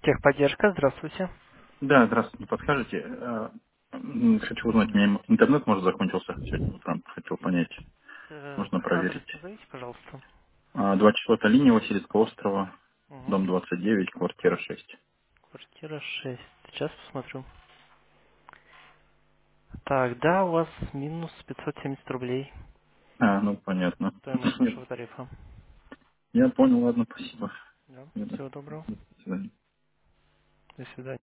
Техподдержка, здравствуйте. Да, здравствуйте, не подскажете? Хочу узнать, у меня интернет, может, закончился сегодня утром. Хотел понять, можно Адрес проверить. назовите, пожалуйста. 24 линия Васильевского острова, Угу. дом 29, квартира 6. Квартира 6. Сейчас посмотрю. Так, да, у вас минус 570 рублей. Ну, понятно. Стоимость вашего тарифа. Я понял, ладно, спасибо. Да. До Всего доброго. свидания. До свидания.